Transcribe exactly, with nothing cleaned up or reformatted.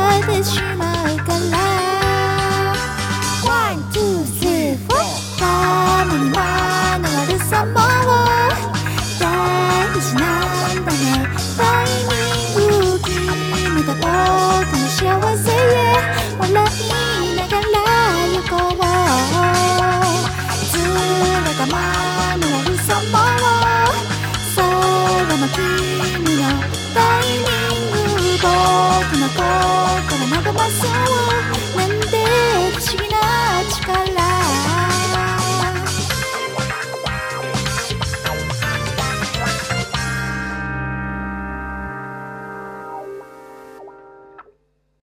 えてしまうから ワン、ツー、スリー、フォー たまには流るさまは大事なんだねタイミングを決めた僕の幸せへ笑いながら行こうずれたままるさまはそれも君のタイミング僕の心和まそう